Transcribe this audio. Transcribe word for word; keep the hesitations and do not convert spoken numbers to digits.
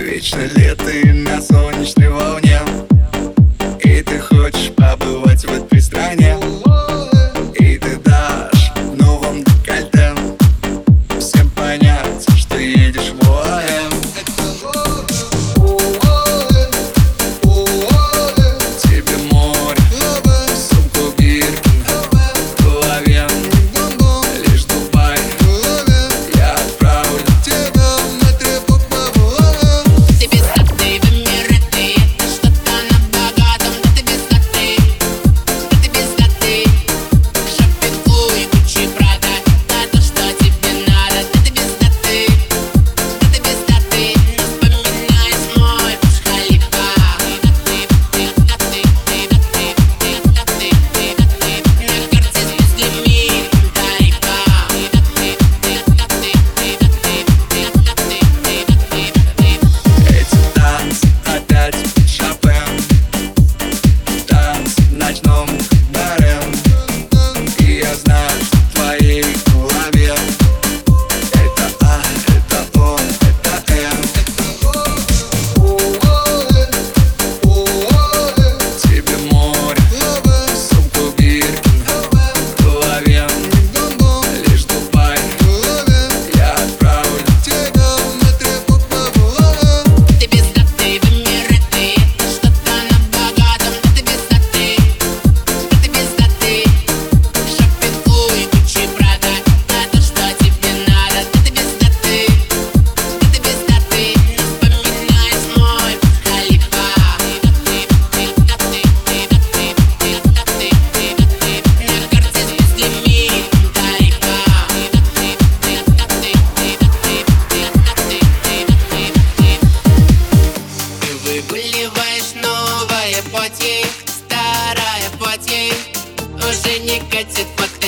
Вечно лето на солнечной волне, и ты хочешь побывать в этой стране. И ты дашь в новом декольте всем понять, что едешь в море. Тебе море, сумку Биркин в голове, лишь Дубай я отправлю тебя на три буквы. Ты без статы в Эмираты, это что-то на богатом. Да ты без статы, да ты без статы. Шоппинг Луи, Гуччи, Прада, это что тебе надо. Да ты без статы, да ты без статы. Но вспоминаешь мой Бурдж-Халифа. Ты да ты, ты да ты, ты да ты, ты да ты, ты да ты. На карте звездами тарифа. Ты да ты, ты да ты, ты да ты, ты да ты, ты да ты, ты да ты. Эти танцы опять Шопен, танцы в ночном баре. И я знаю, что в твоей голове это А, это О, это М. Тебе море, сумку Биркин в голове, лишь Дубай я отправлю тебя на три буквы. Ты без статы в Эмираты, это что-то на богатом. Да ты без статы, да ты без статы. Шоппинг Луи, Гуччи, Прада, это что тебе надо. Да ты без статы, да ты без статы. Но вспоминаешь мой Бурдж-Халифа. Ты да ты, ты да ты, ты да ты, ты да ты, ты да ты. На карте звездами тарифа. Ты да ты, ты да ты, ты да ты, ты да ты, ты да ты, ты. Ты выгуливаешь новое платье, старое платье уже не катит под